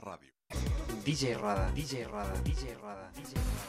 ràdio. DJ Roda, DJ Roda, DJ Roda, DJ Roda.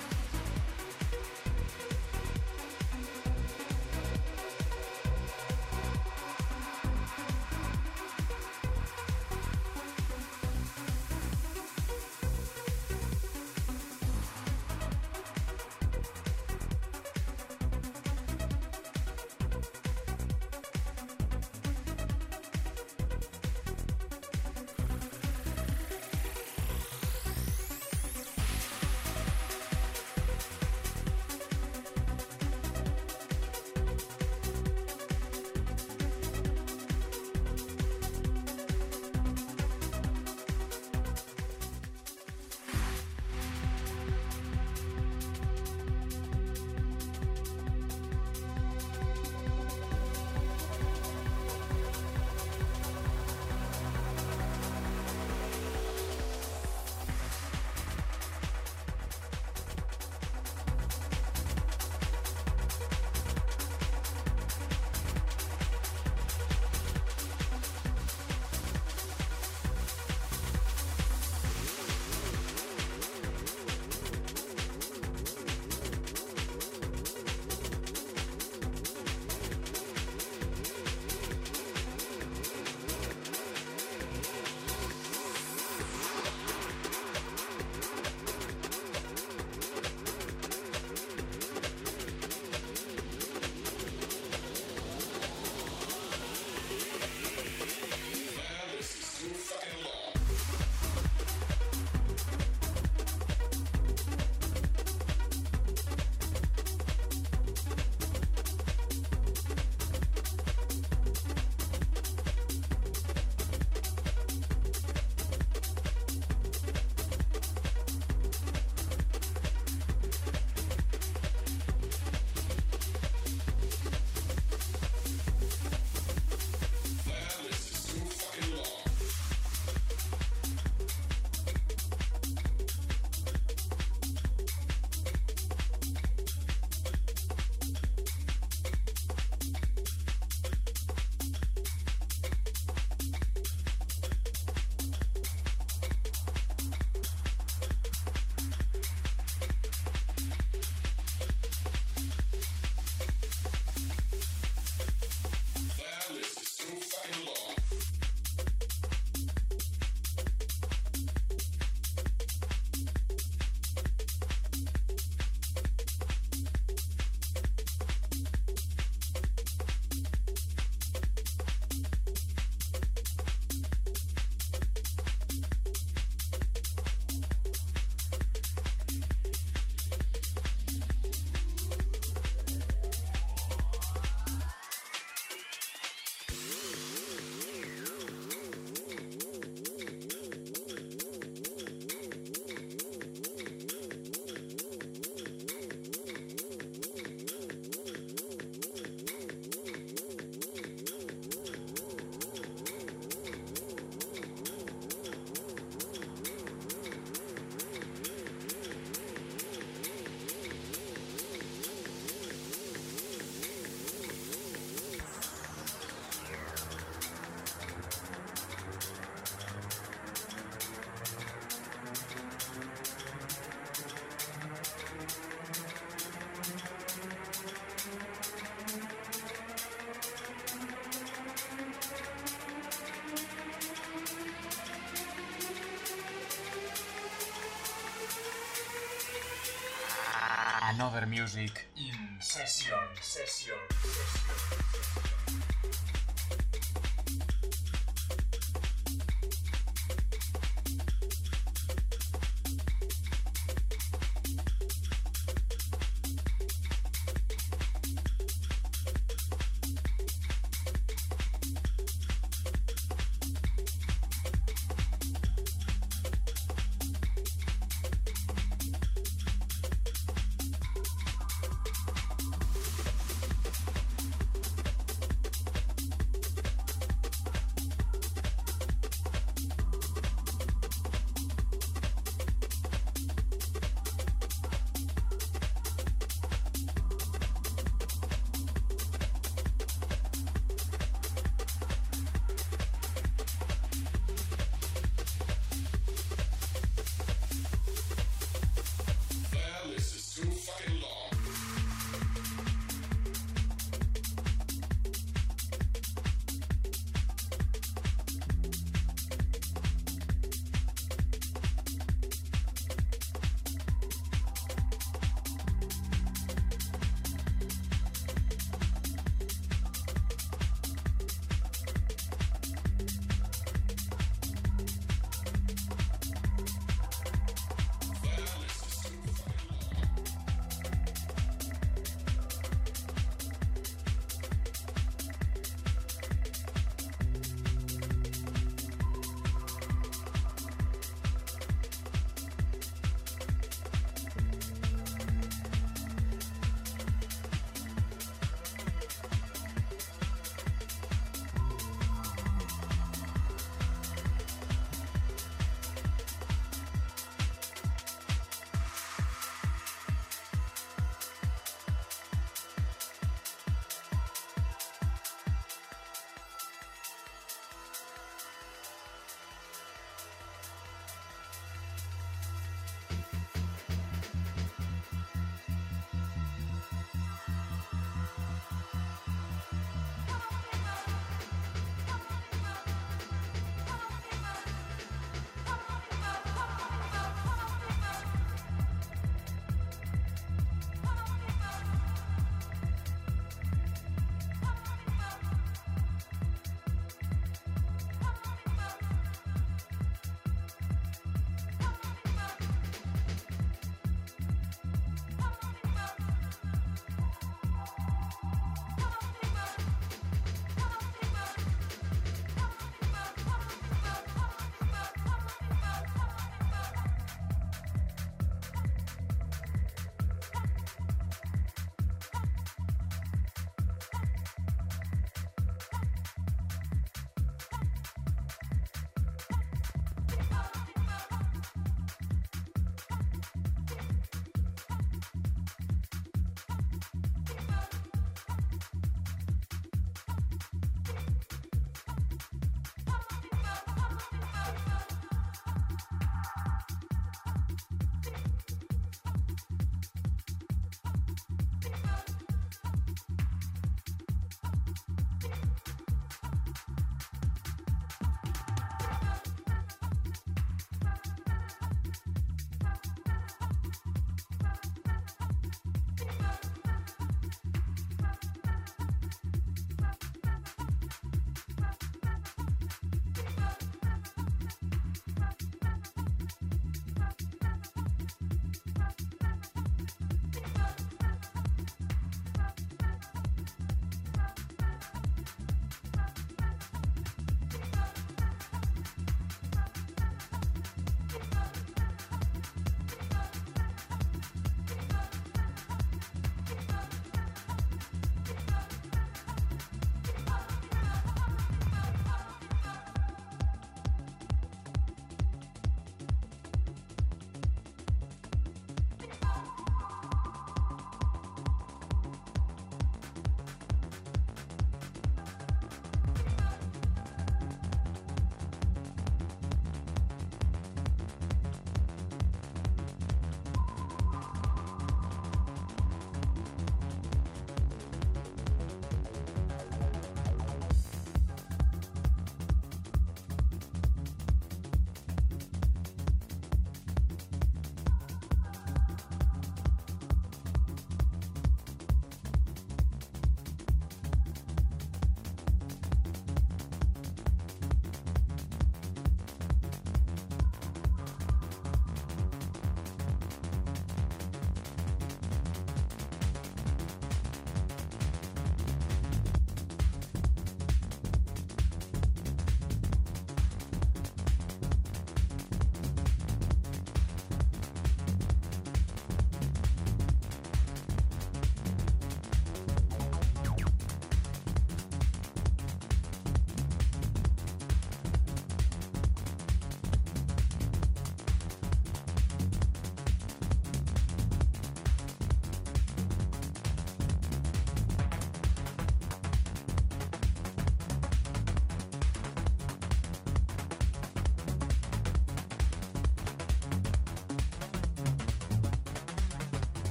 Another music in session.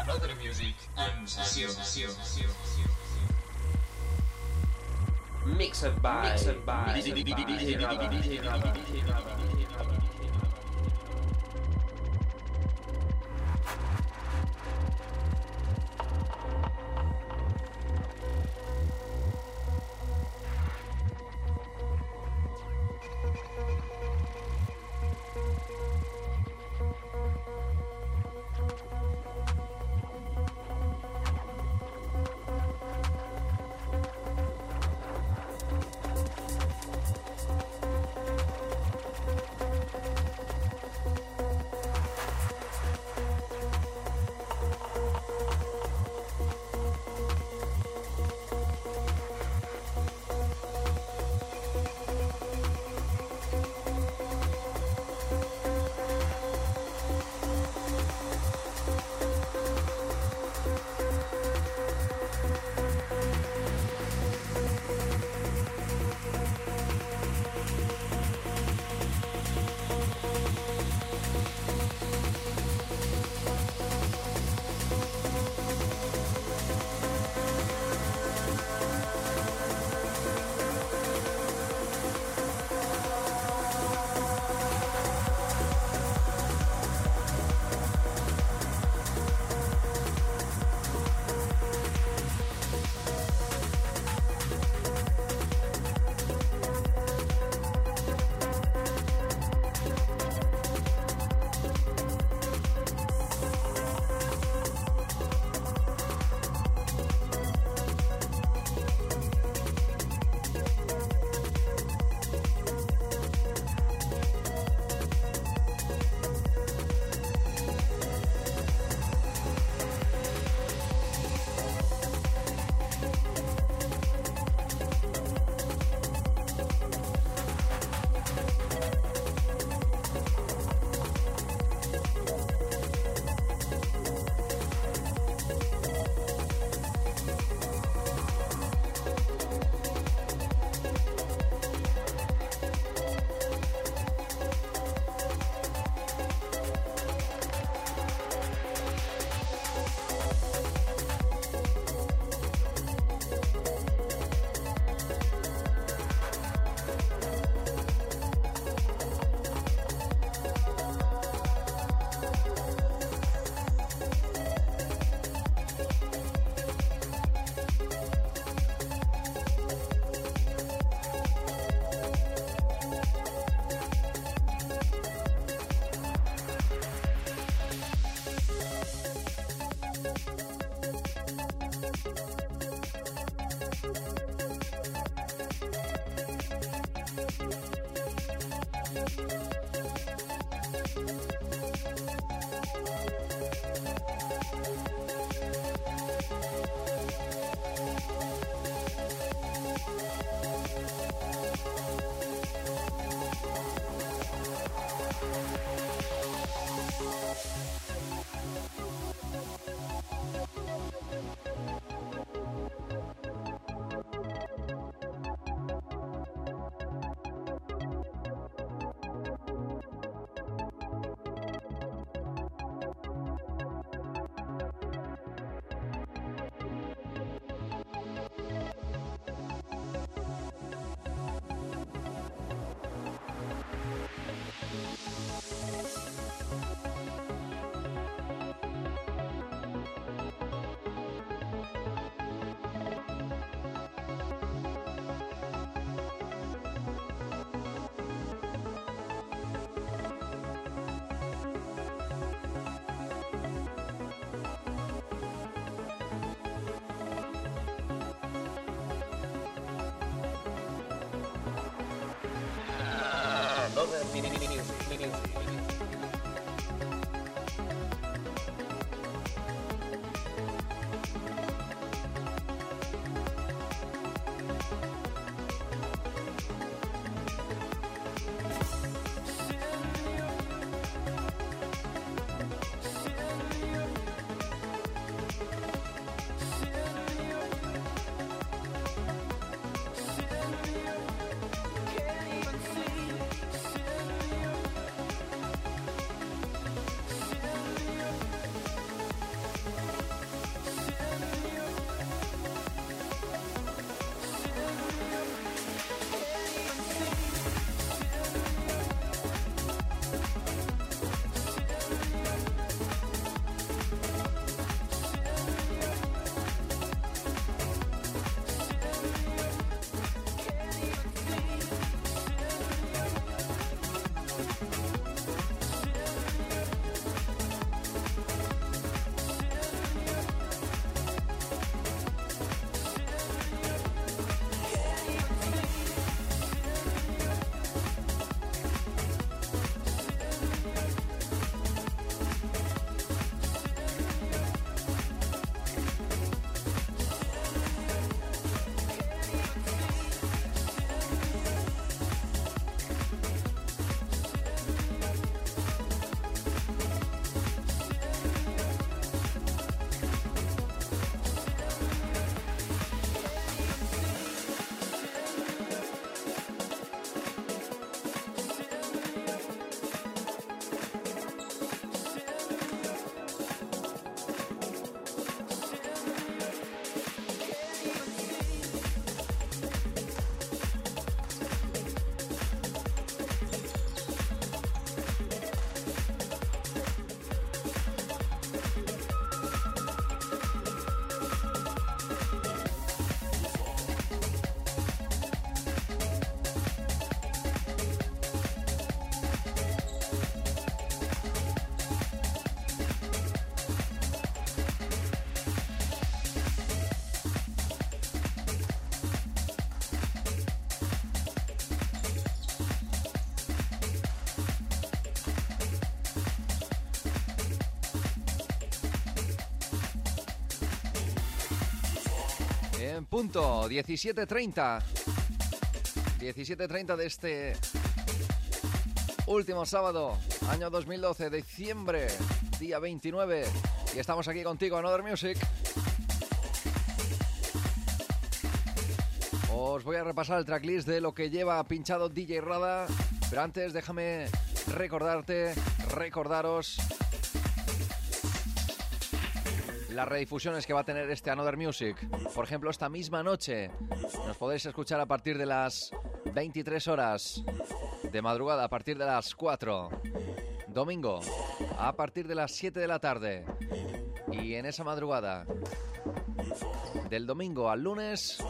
Another music in session. Mixed by DJ Rada. en punto, 17:30. 17:30 de este último sábado, año 2012, diciembre, día 29. Y estamos aquí contigo, Another Music. Os voy a repasar el tracklist de lo que lleva pinchado DJ Rada. Pero antes déjame recordaros las redifusiones que va a tener este Another Music. Por ejemplo, esta misma noche nos podéis escuchar a partir de las 23 horas, de madrugada a partir de las 4, domingo a partir de las 7 de la tarde, y en esa madrugada del domingo al lunes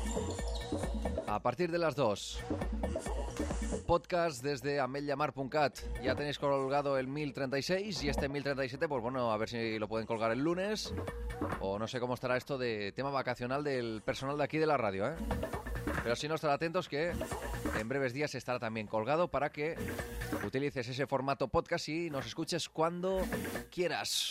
a partir de las 2. Podcast desde amelllamar.cat. Ya tenéis colgado el 1036 y este 1037, pues bueno, a ver si lo pueden colgar el lunes. O no sé cómo estará esto de tema vacacional del personal de aquí de la radio, ¿eh? Pero si no, estar atentos que en breves días estará también colgado para que utilices ese formato podcast y nos escuches cuando quieras.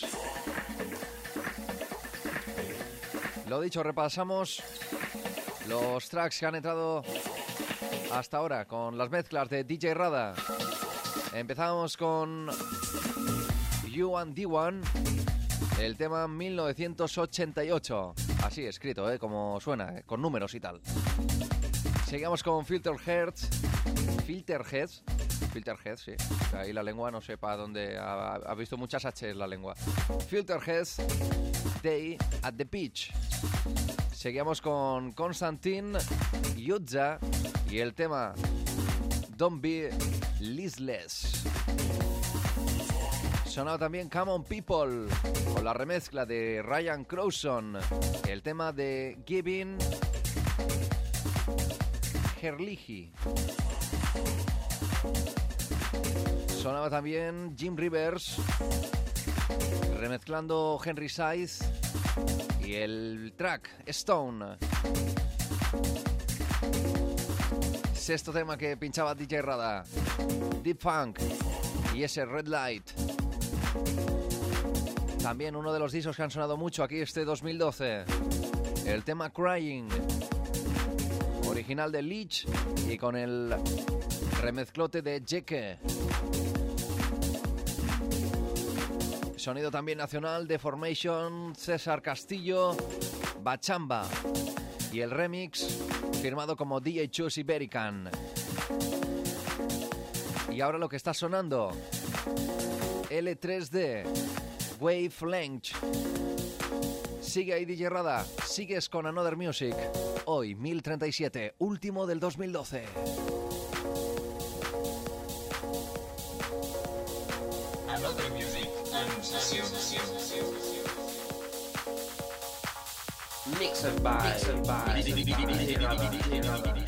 Lo dicho, repasamos los tracks que han entrado hasta ahora con las mezclas de DJ Rada. Empezamos con You and D1, el tema 1988. Así escrito, como suena, con números y tal. Seguimos con Filterheads, sí. Ahí la lengua no sé para dónde ha visto muchas H's la lengua. Filterheads, Day at the Beach. Seguimos con Konstantin Yudza y el tema Don't Be Listless. Sonaba también Come On People con la remezcla de Ryan Crowson, el tema de Giving Herlihy. Sonaba también Jim Rivers remezclando Henry Size y el track Stone. Sexto tema que pinchaba DJ Rada, Deep Funk y ese Red Light. También uno de los discos que han sonado mucho aquí este 2012, el tema Crying, original de Leech y con el remezclote de Jeke. Sonido también nacional de Formation, César Castillo, Bachamba y el remix firmado como DJ Chus Iberican. Y ahora lo que está sonando, L3D, Wavelength. Sigue ahí DJ Rada, sigues con Another Music. Hoy 1037, último del 2012. Another Music and Session. Mixed by DJ Rada.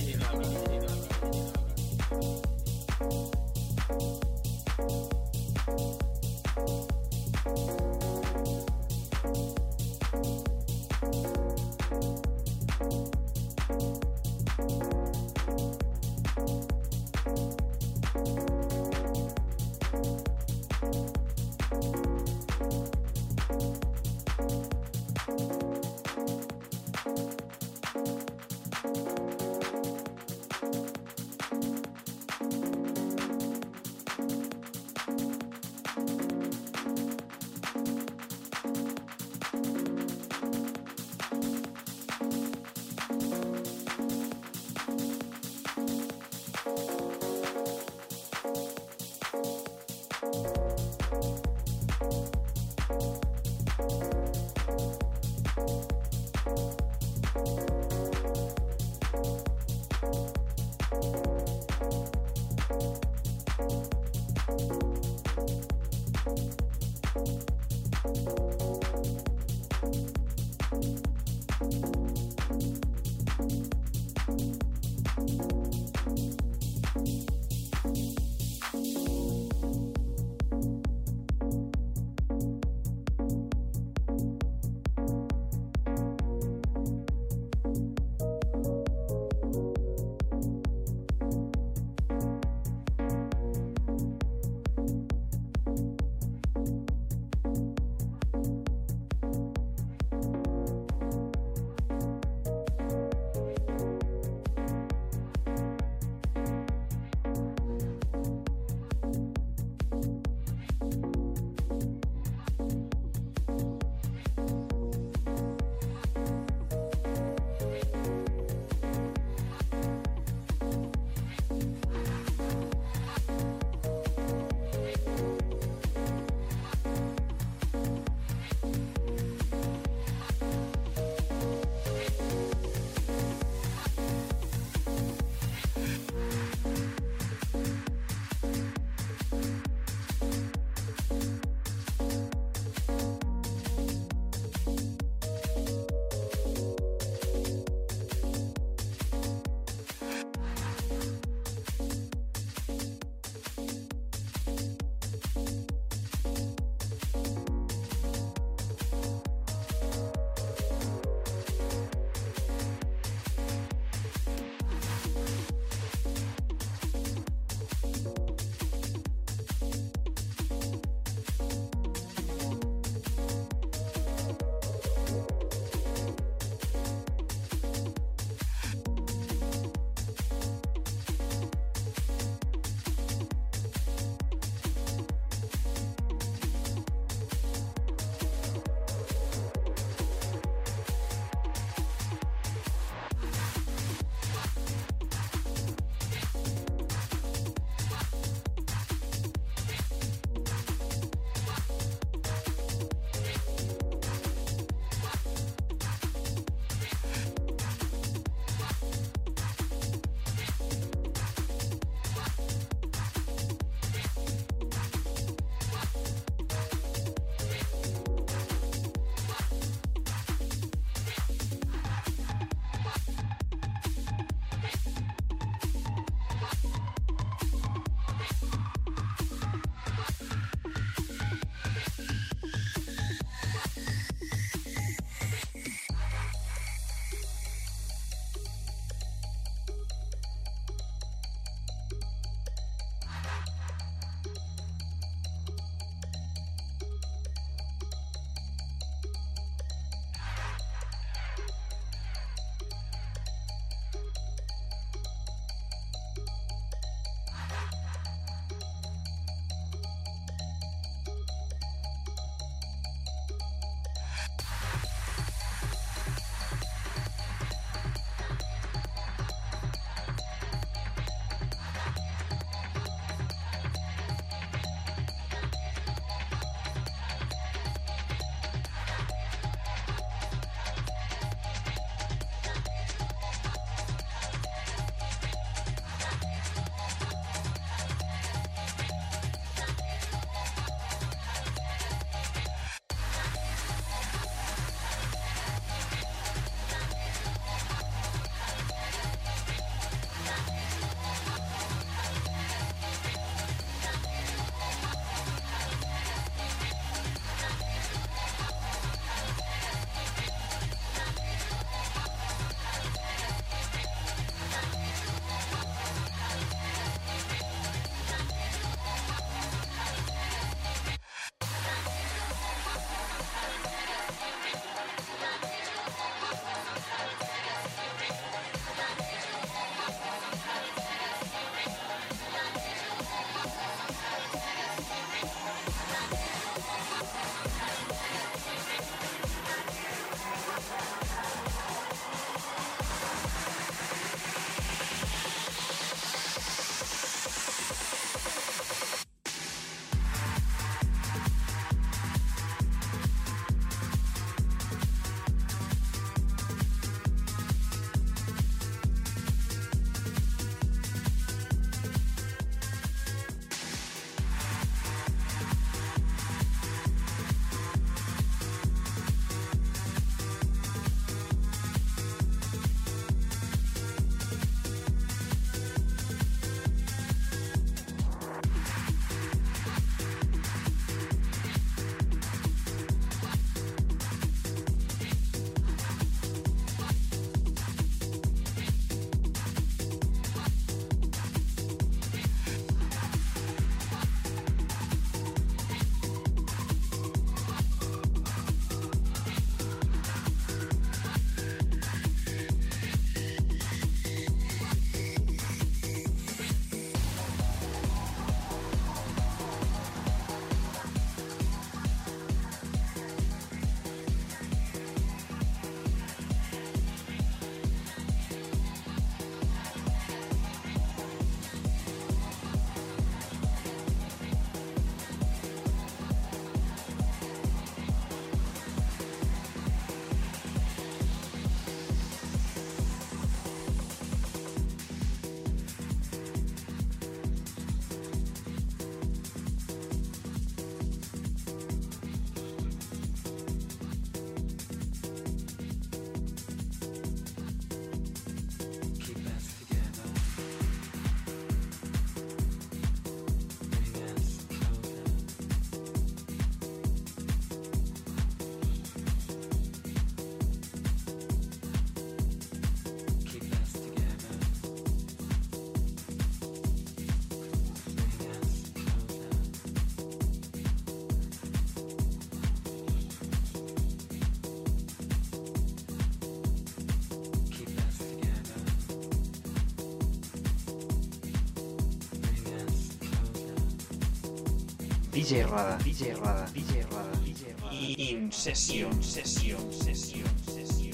DJ Rada, DJ Rada, DJ Rada, DJ Rada. In session, session, session, session.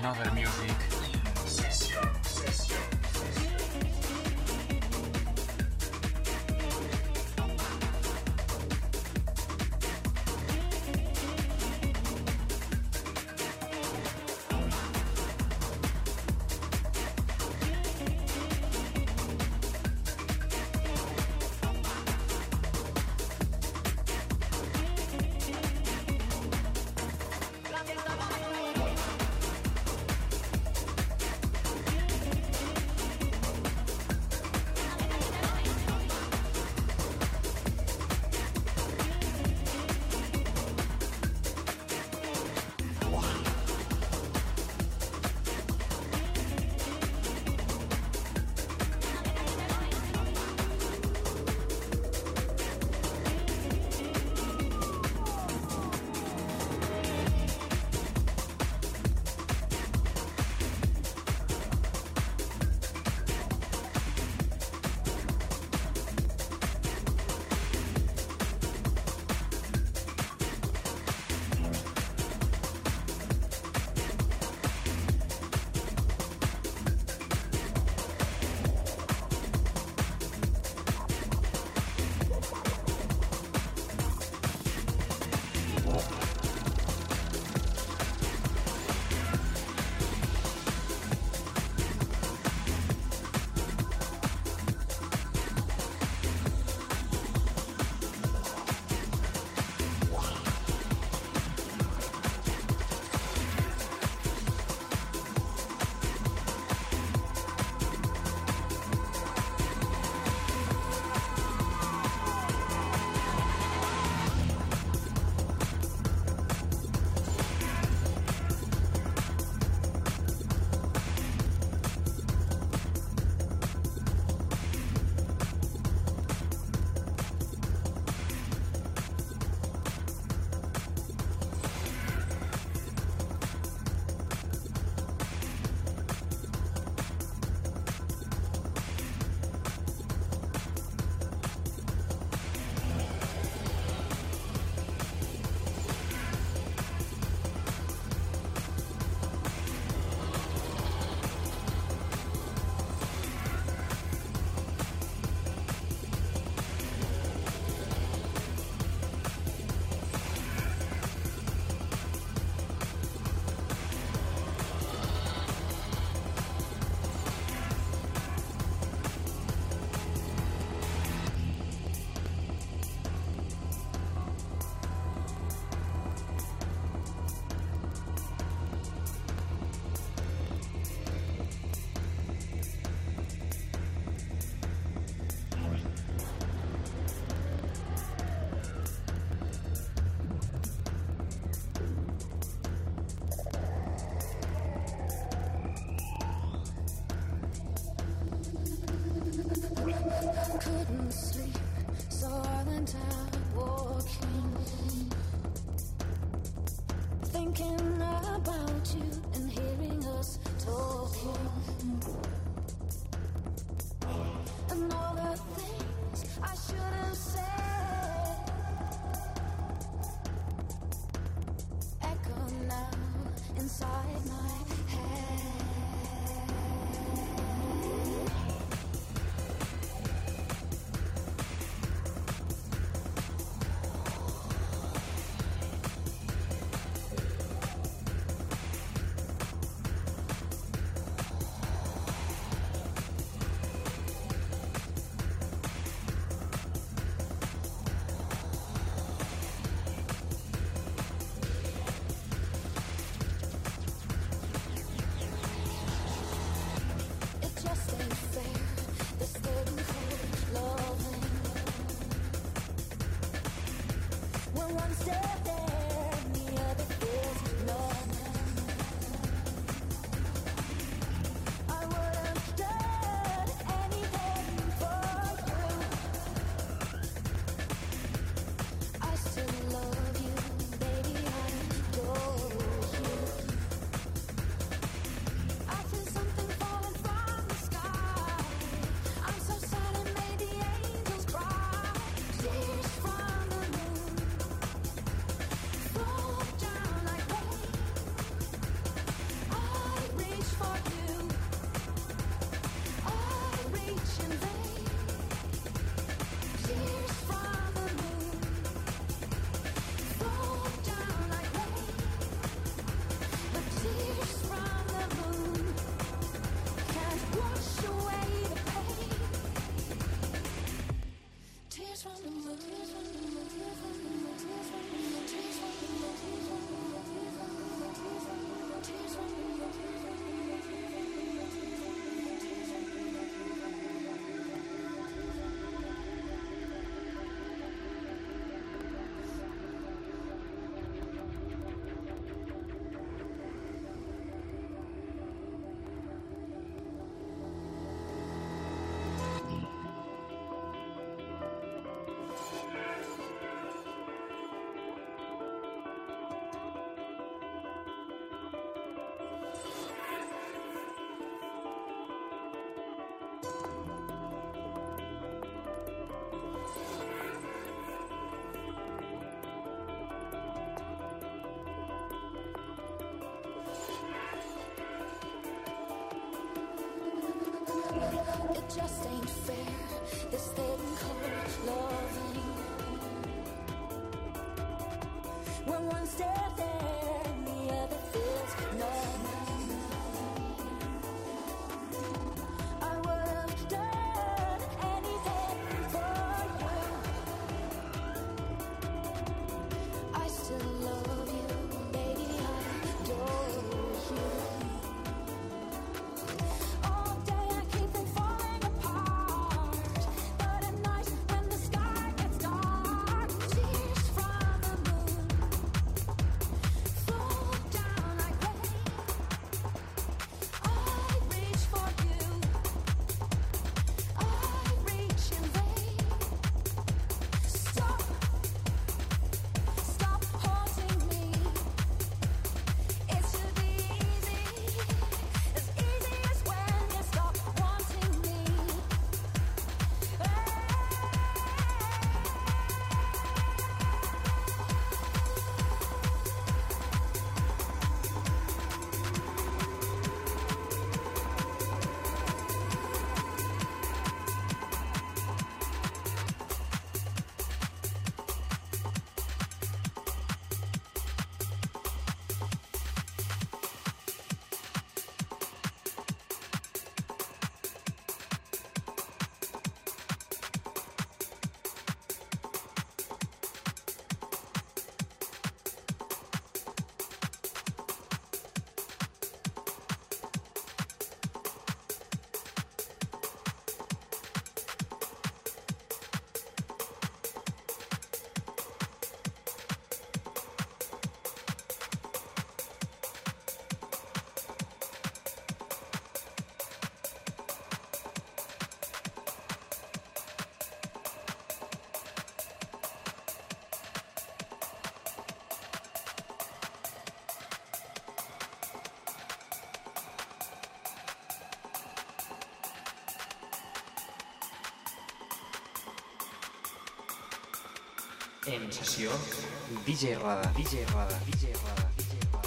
Another Music. Couldn't sleep, so I went out walking, thinking about you and hearing us talking, and all the things I should have said echo now inside my head. It just ain't fair, this thing called loving. When one step there and the other feels numb. I would have done anything for you. I still love you, baby, I adore you. All day I keep from falling apart, but at night when the sky gets dark, tears from the moon fall down like rain. I reach for you, I reach in vain. Stop haunting me. It should be easy as when you stop wanting me. En sessió, DJ Rada, DJ Rada, DJ Rada, DJ Rada.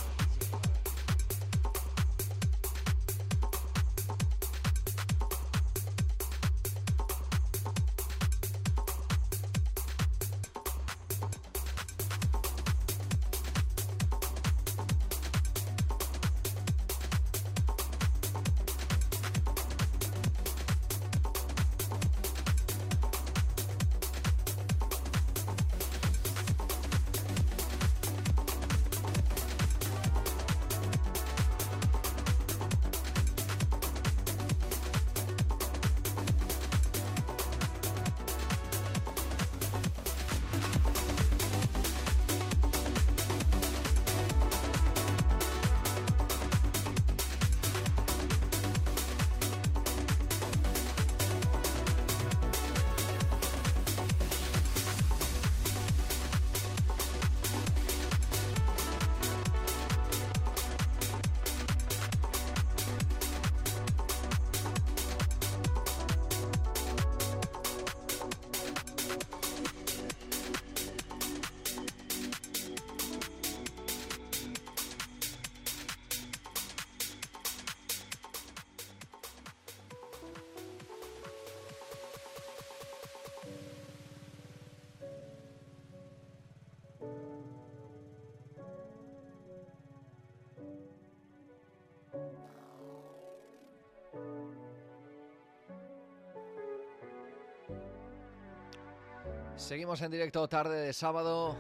Seguimos en directo tarde de sábado.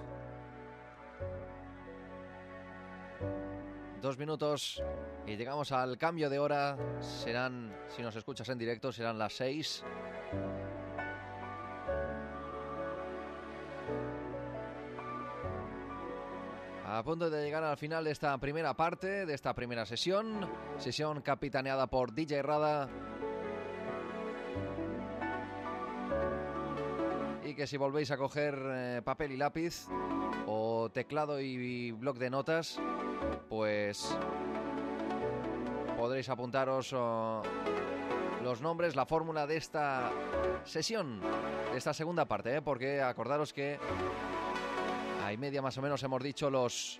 2 minutos y llegamos al cambio de hora. Serán, si nos escuchas en directo, serán las 6. A punto de llegar al final de esta primera parte, de esta primera sesión. Sesión capitaneada por DJ Rada. Y que si volvéis a coger papel y lápiz o teclado y bloc de notas, pues podréis apuntaros los nombres, la fórmula de esta sesión, de esta segunda parte, porque acordaros que a y media más o menos hemos dicho los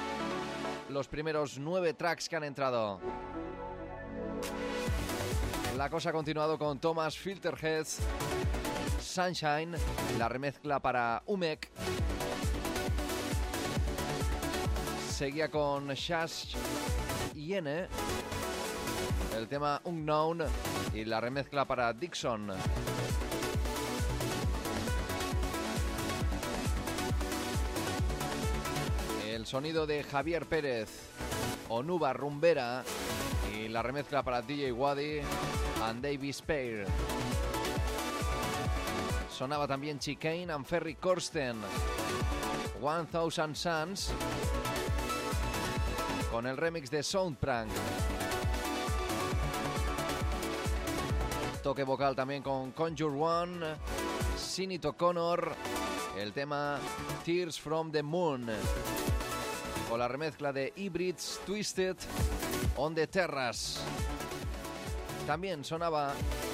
primeros 9 tracks que han entrado. La cosa ha continuado con Thomas Filterheads, Sunshine, la remezcla para Umek. Seguía con Shash Yene, el tema Unknown y la remezcla para Dixon. El sonido de Javier Pérez, Onuba Rumbera y la remezcla para DJ Wadi and David Spear. Sonaba también Chicane and Ferry Corsten, 1000 Suns, con el remix de Soundprank. Toque vocal también con Conjure One, Sinead O'Connor, el tema Tears from the Moon, con la remezcla de Hybrids Twisted on the Terrace. También sonaba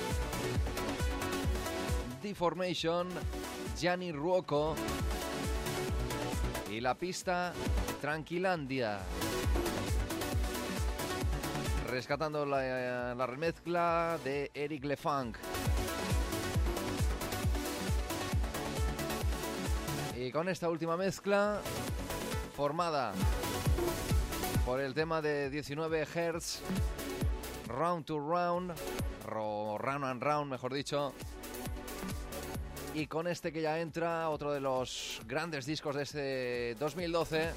Deformation, Gianni Ruoco y la pista Tranquilandia, rescatando la remezcla de Eric Lefunk. Y con esta última mezcla, formada por el tema de 19 Hz, Round to Round, Round and Round, mejor dicho. Y con este que ya entra, otro de los grandes discos de este 2012.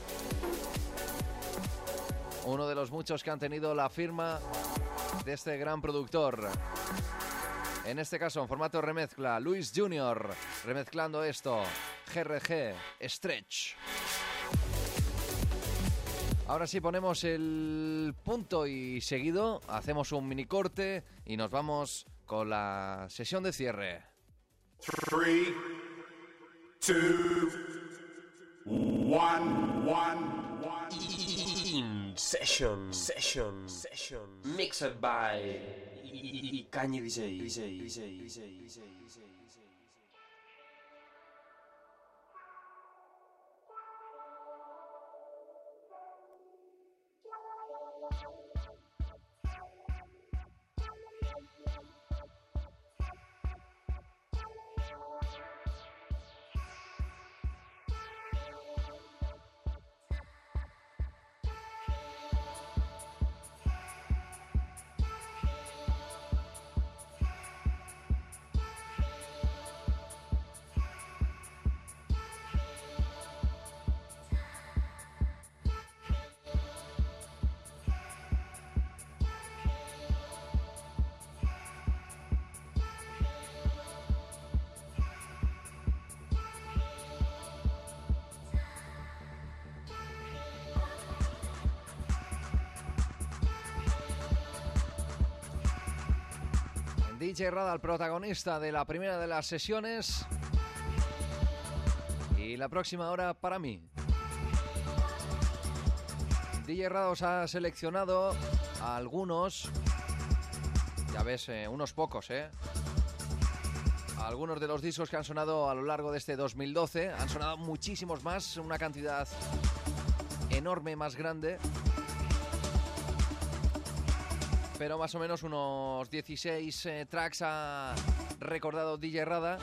Uno de los muchos que han tenido la firma de este gran productor. En este caso, en formato remezcla, Luis Jr. remezclando esto, GRG, Stretch. Ahora sí ponemos el punto y seguido, hacemos un mini corte y nos vamos con la sesión de cierre. 3, 2, 1. In session. Mixed by Kanye DJ. DJ Rada, el protagonista de la primera de las sesiones. Y la próxima hora para mí. DJ Rada os ha seleccionado a algunos, ya ves, unos pocos, algunos de los discos que han sonado a lo largo de este 2012. Han sonado muchísimos más, una cantidad enorme, más grande. Pero más o menos unos 16 tracks ha recordado DJ Rada.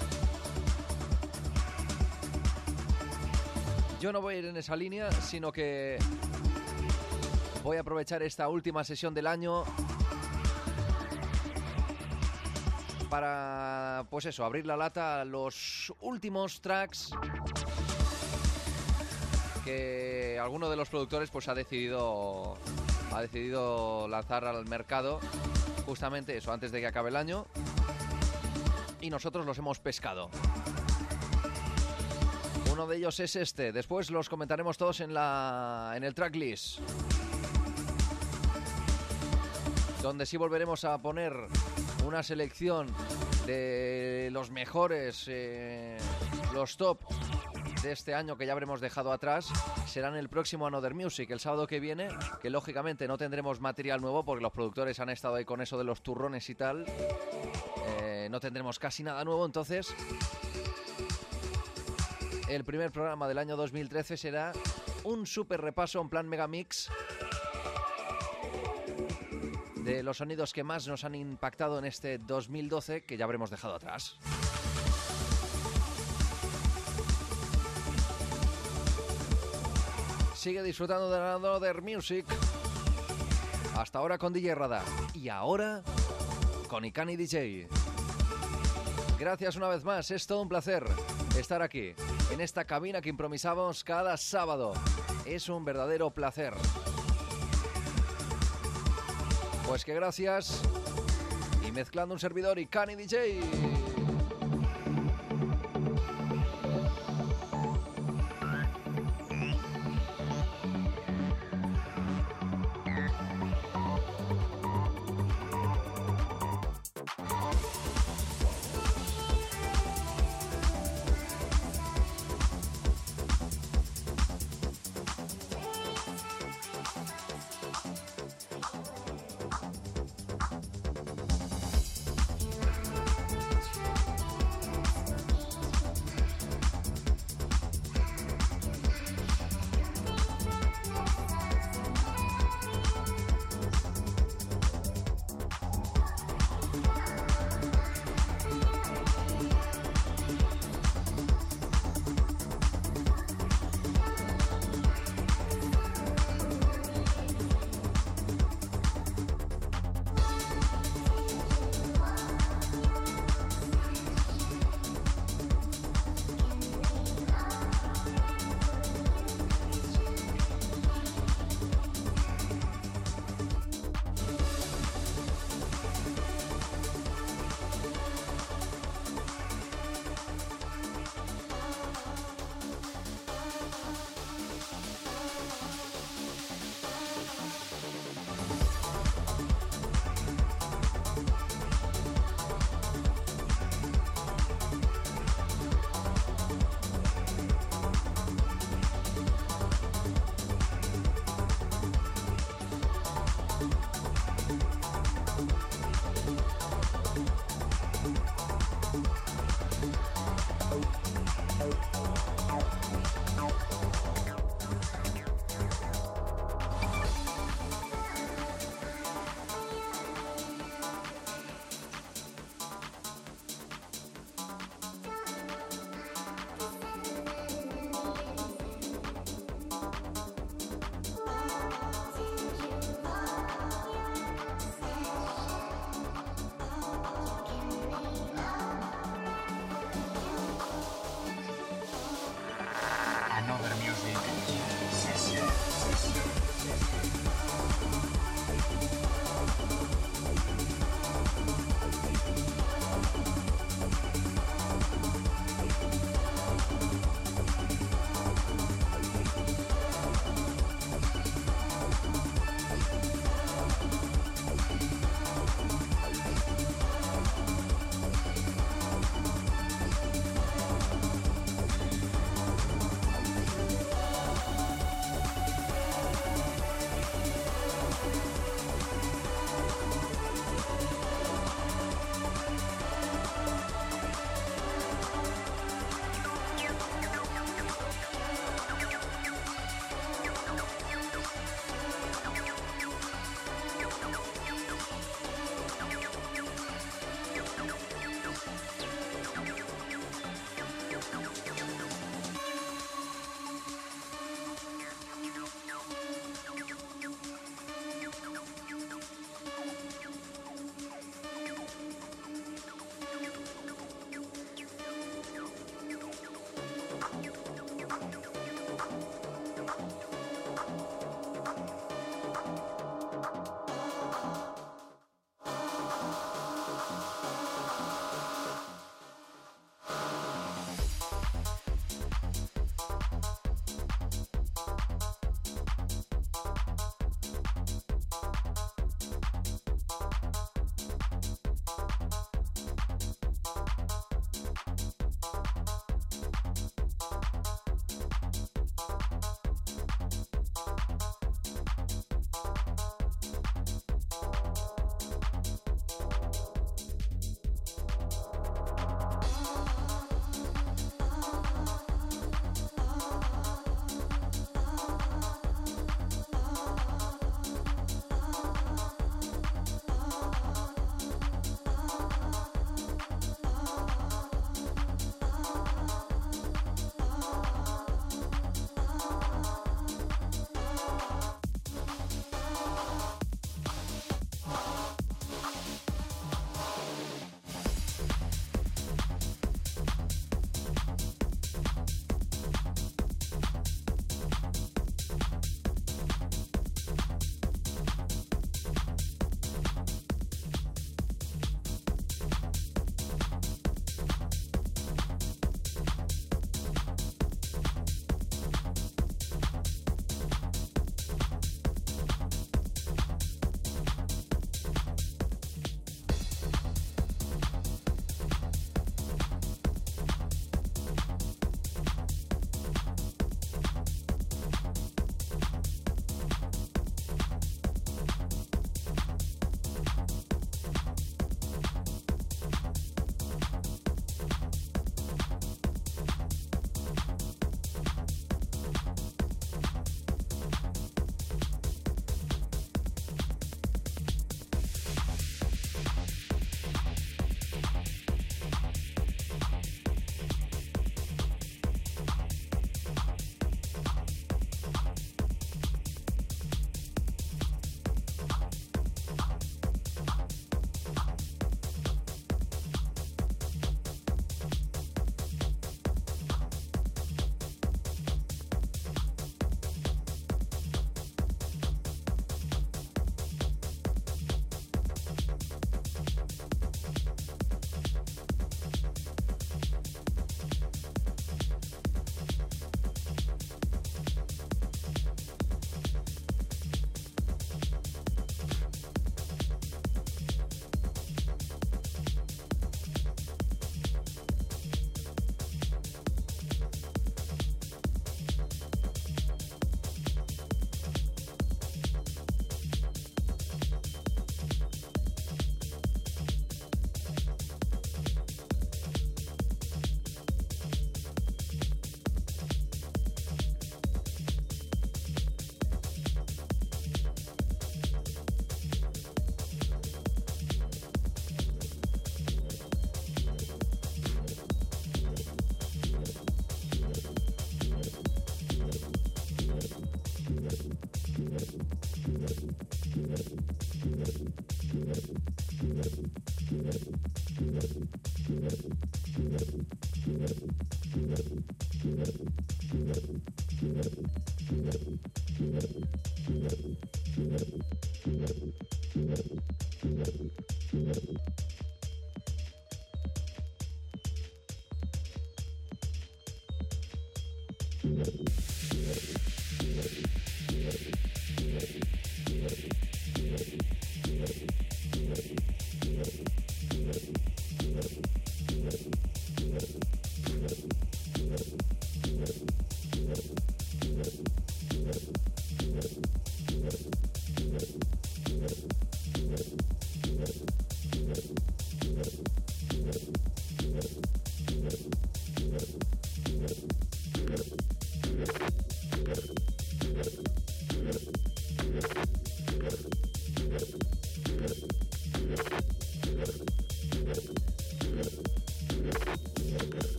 Yo no voy a ir en esa línea, sino que voy a aprovechar esta última sesión del año para, pues eso, abrir la lata a los últimos tracks que alguno de los productores pues ha decidido lanzar al mercado justamente eso, antes de que acabe el año, y nosotros los hemos pescado. Uno de ellos es este, después los comentaremos todos en el tracklist, donde sí volveremos a poner una selección de los mejores, los top de este año que ya habremos dejado atrás. Serán el próximo Another Music, el sábado que viene, que lógicamente no tendremos material nuevo porque los productores han estado ahí con eso de los turrones y tal. No tendremos casi nada nuevo, entonces el primer programa del año 2013 será un super repaso en plan megamix de los sonidos que más nos han impactado en este 2012 que ya habremos dejado atrás. Sigue disfrutando de Another Music. Hasta ahora con DJ Rada. Y ahora con Icani DJ. Gracias una vez más. Es todo un placer estar aquí, en esta cabina que improvisamos cada sábado. Es un verdadero placer. Pues que gracias. Y mezclando un servidor Icani DJ.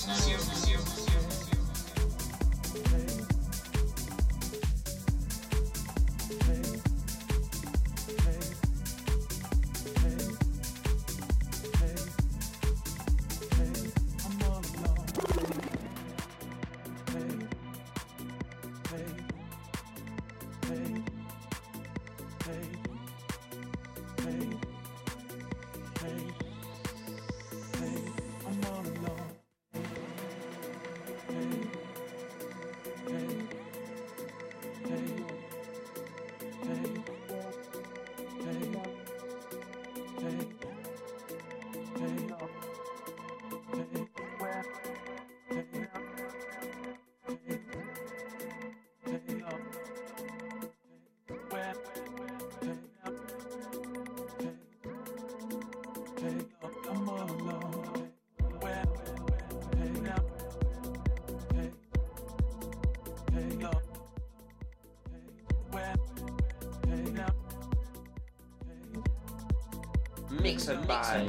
Mixed by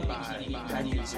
Daniels.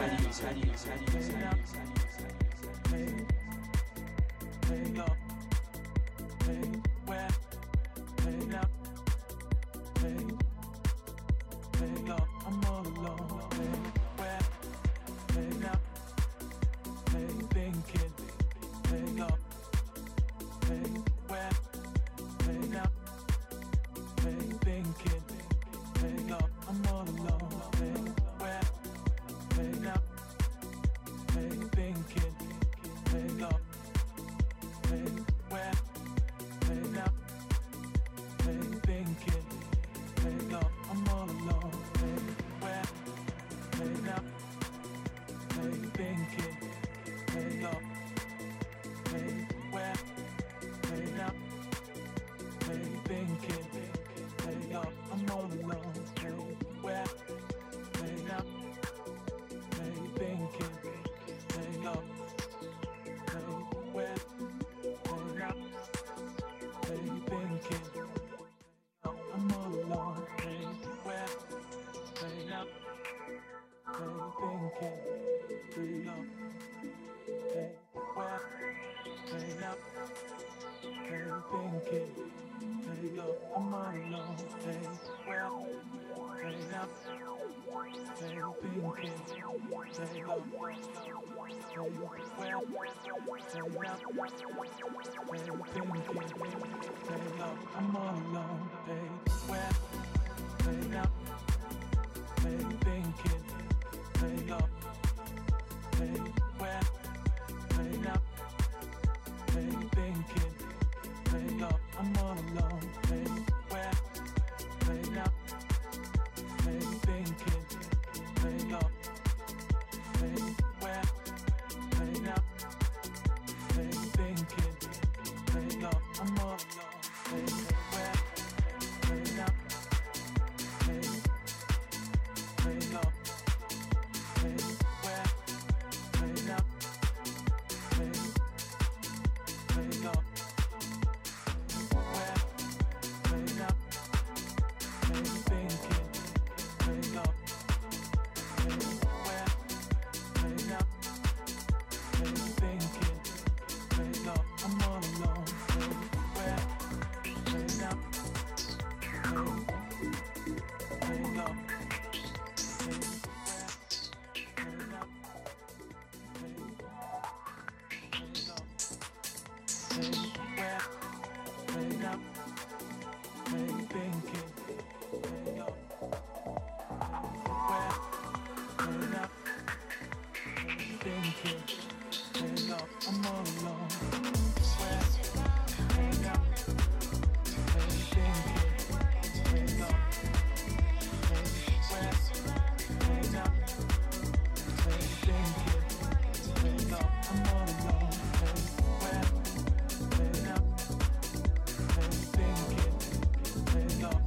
Thinking,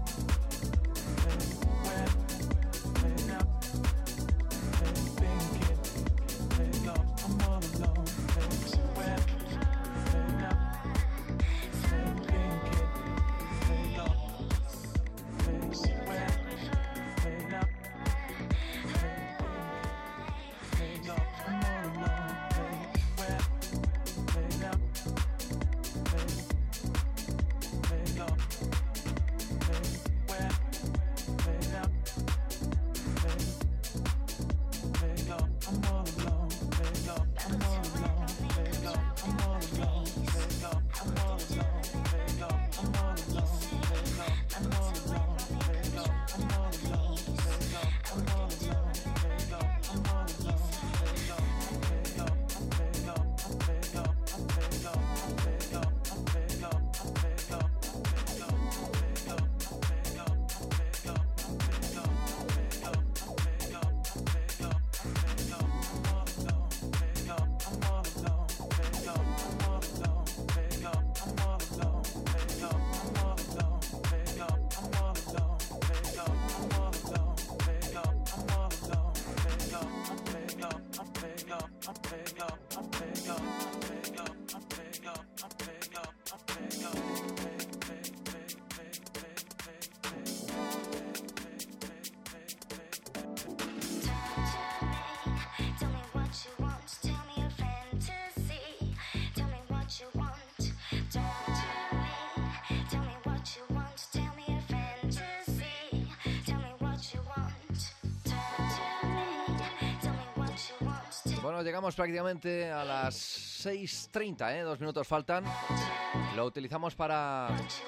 Bueno, llegamos prácticamente a las 6:30, 2 minutos faltan. Lo utilizamos para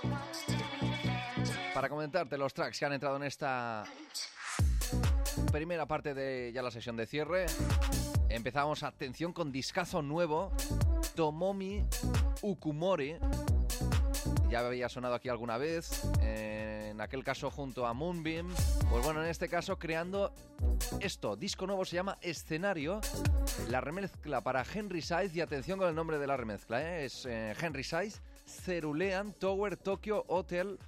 comentarte los tracks que han entrado en esta primera parte de ya la sesión de cierre. Empezamos, atención, con discazo nuevo, Tomomi Ukumori. Ya había sonado aquí alguna vez, en aquel caso junto a Moonbeam. Pues bueno, en este caso creando esto, disco nuevo, se llama Escenario. La remezcla para Henry Size, y atención con el nombre de la remezcla, es Henry Size, Cerulean Tower Tokyo Hotel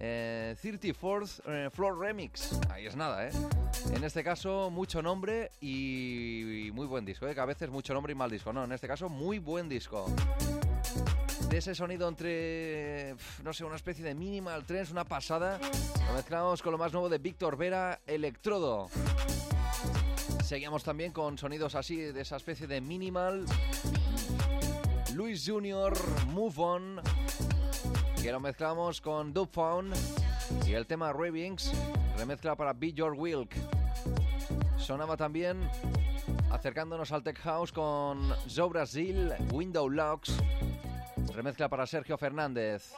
34th Floor Remix. Ahí es nada, En este caso, mucho nombre y muy buen disco, que a veces mucho nombre y mal disco. No, en este caso, muy buen disco. De ese sonido entre, no sé, una especie de minimal trance, una pasada. Lo mezclamos con lo más nuevo de Víctor Vera, Electrodo. Seguimos también con sonidos así, de esa especie de minimal. Luis Junior, Move On, que lo mezclamos con Dubfound. Y el tema Ravings, remezcla para Be Your Wilk. Sonaba también, acercándonos al Tech House, con Zo Brasil, Window Locks. Remezcla para Sergio Fernández.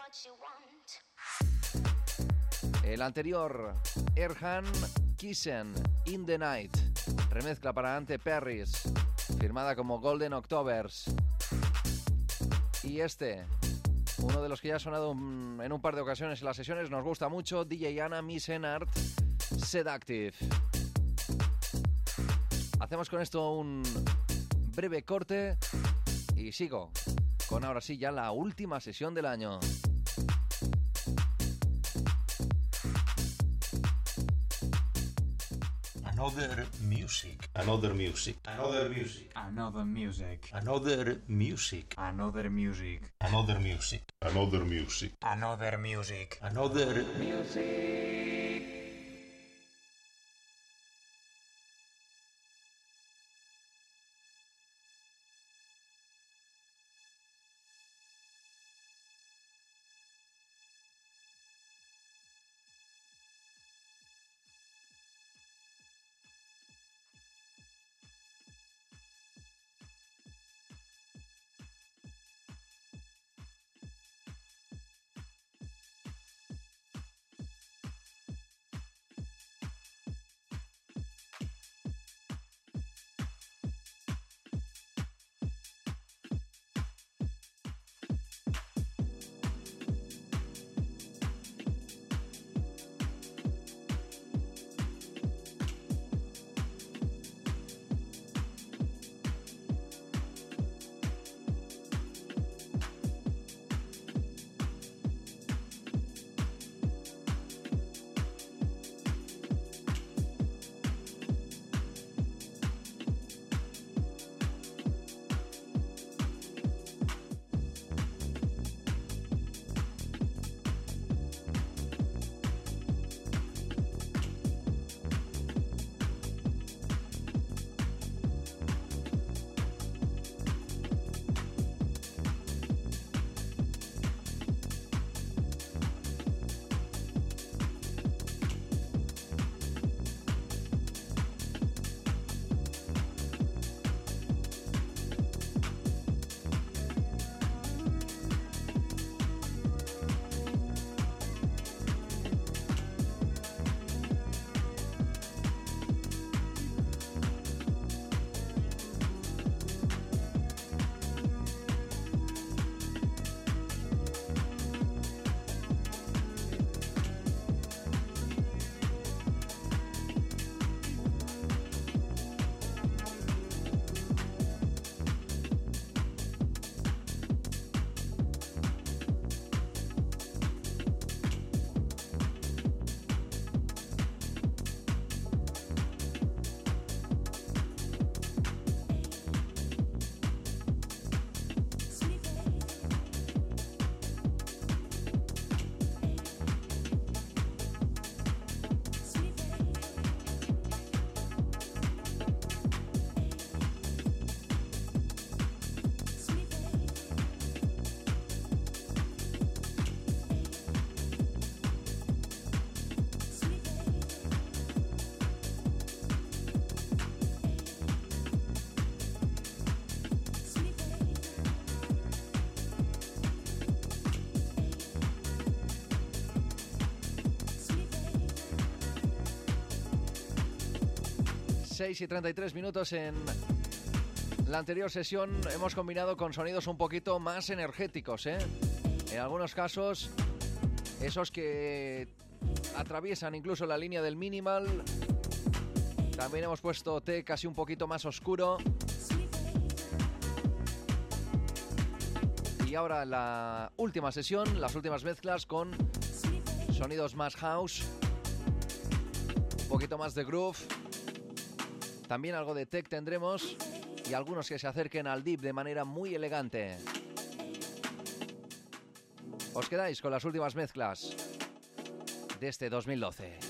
El anterior, Erhan Kissen, In the Night. Remezcla para Ante Perris, firmada como Golden Octobers. Y este, uno de los que ya ha sonado en un par de ocasiones en las sesiones, nos gusta mucho, DJ Anna, Miss Enart, Seductive. Hacemos con esto un breve corte y sigo con ahora sí ya la última sesión del año. Another music. Another music. Another music. Another music. Another music. Another music. Another music. Another music. Another music. Another music. 6 y 33 minutos. En la anterior sesión hemos combinado con sonidos un poquito más energéticos, ¿eh? En algunos casos, esos que atraviesan incluso la línea del minimal. También hemos puesto té casi un poquito más oscuro. Y ahora la última sesión, las últimas mezclas con sonidos más house, un poquito más de groove. También algo de tech tendremos y algunos que se acerquen al deep de manera muy elegante. Os quedáis con las últimas mezclas de este 2012.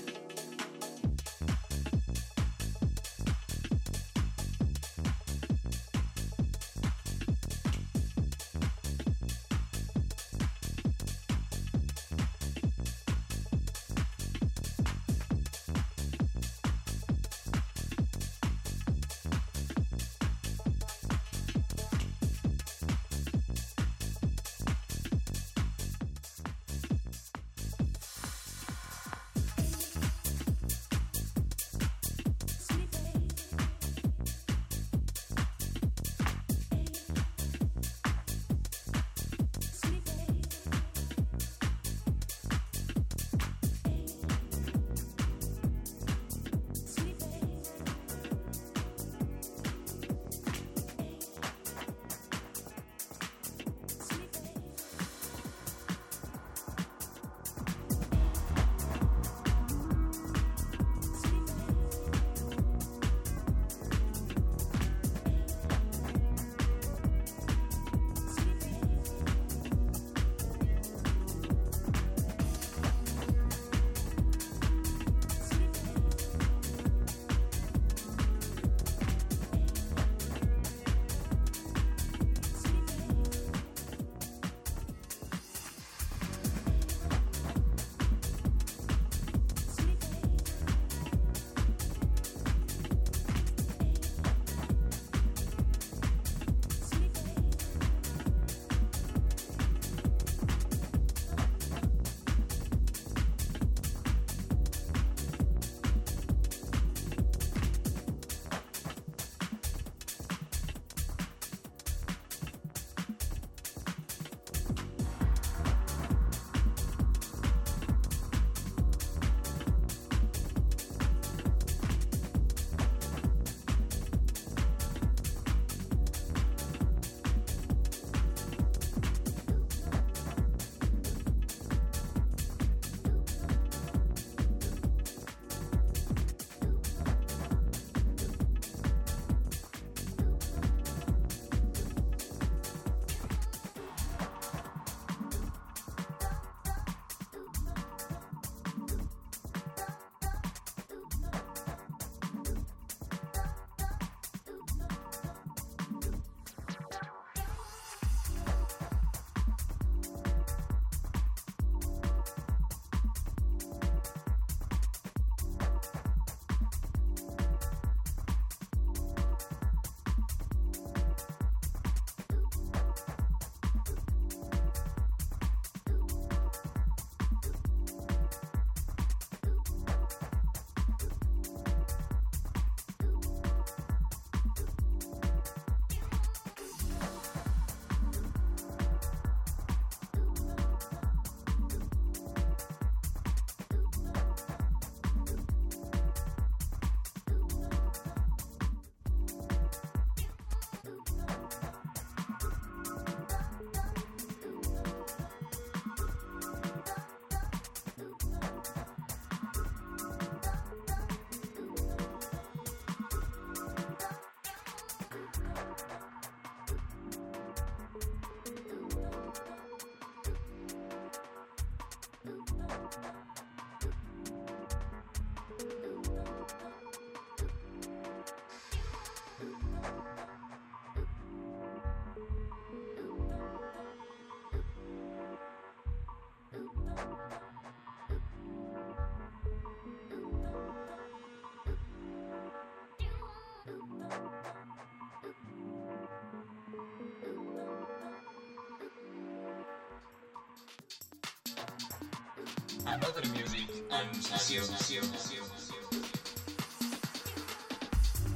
Another music and session.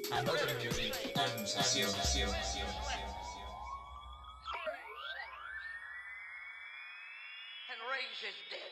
Another Music en sesión. And raise his dead.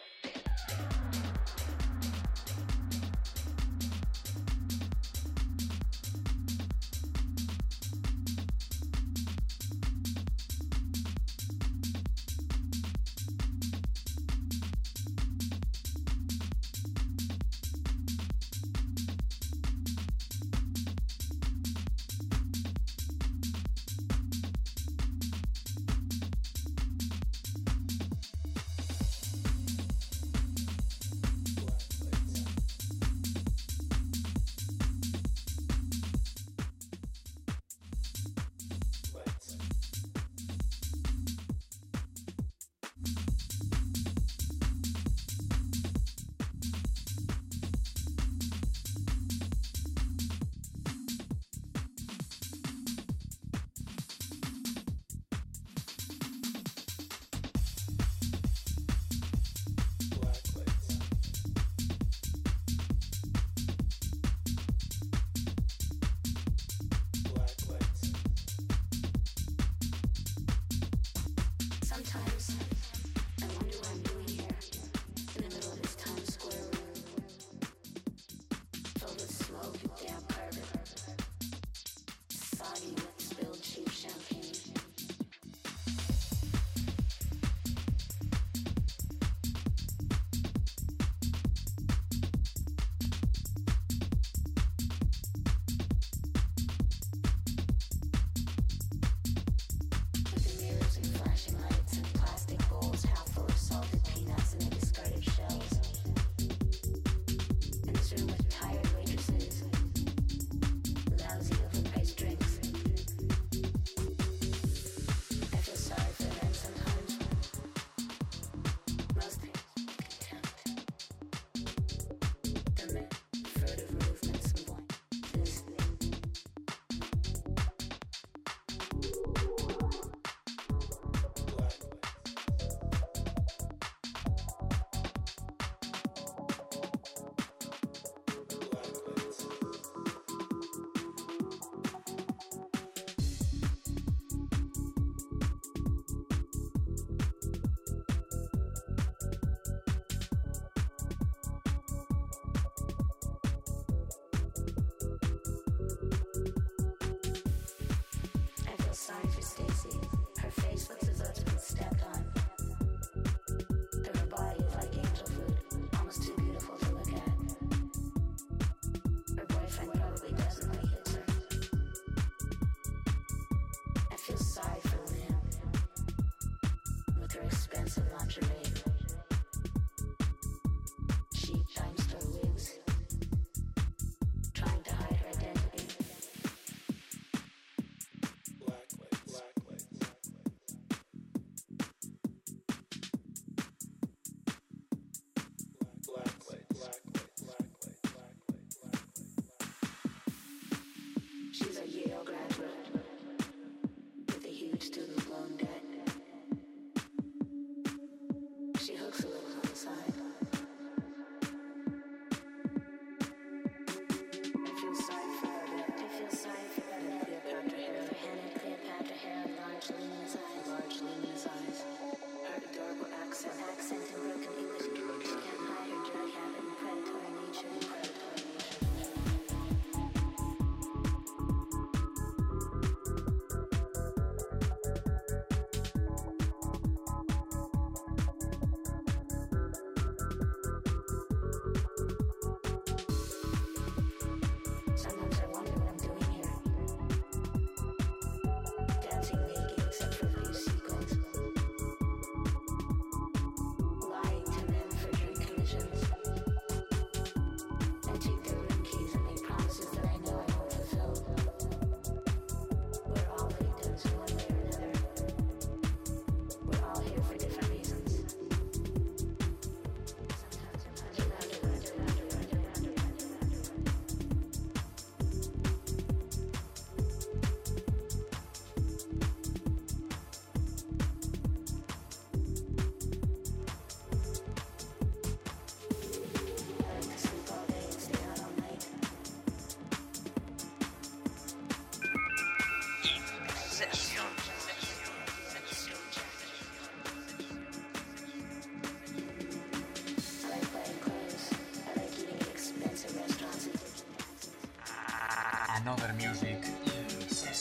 Another Music.